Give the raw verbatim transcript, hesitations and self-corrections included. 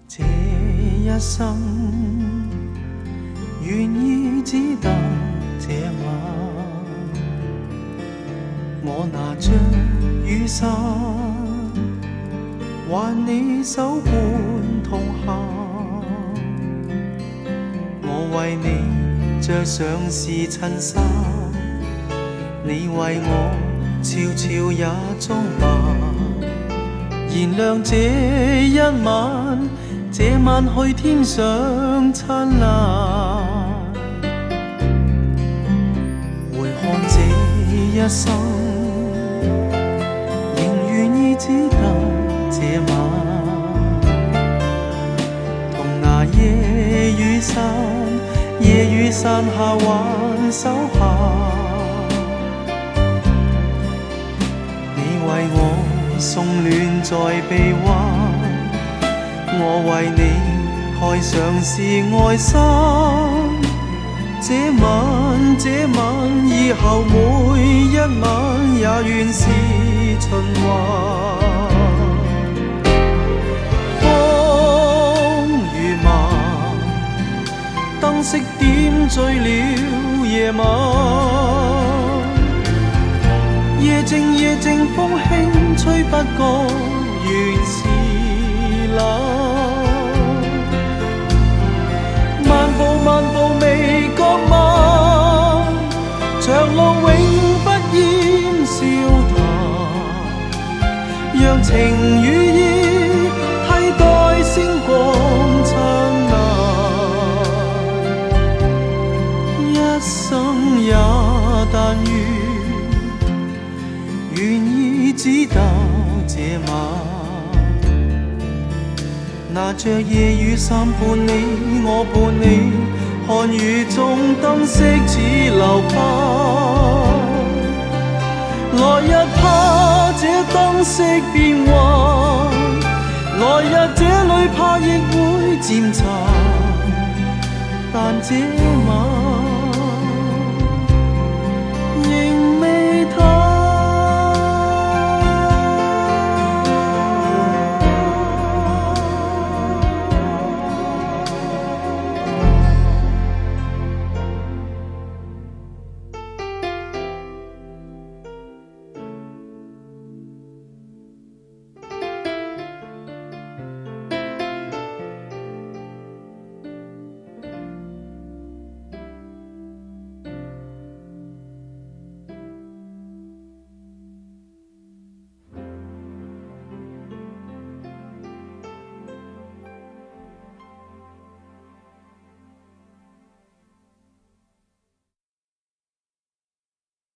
这一生愿意只得这晚，我拿着雨伞，还你手伴同行。我为你着上是衬衫，你为我悄悄也装扮。燃亮这一晚，这晚去天上灿烂。回看这一生，仍愿意只得这晚，同那夜雨伞，夜雨伞下还手下。你为我送暖在臂弯，我为你开上是爱心。这晚这晚以后每一晚也愿是循环。风如麻，灯饰点缀了夜晚。夜静夜静，风轻吹，不觉原是冷。漫步漫步未觉晚，长路永不淹笑谈。让情与义替代星光灿烂。一生也但愿愿意只得这晚，拿着夜雨伞伴你，我伴你，看雨中灯饰似流盼。来日怕这灯饰变幻，来日这里怕亦会渐残，但这晚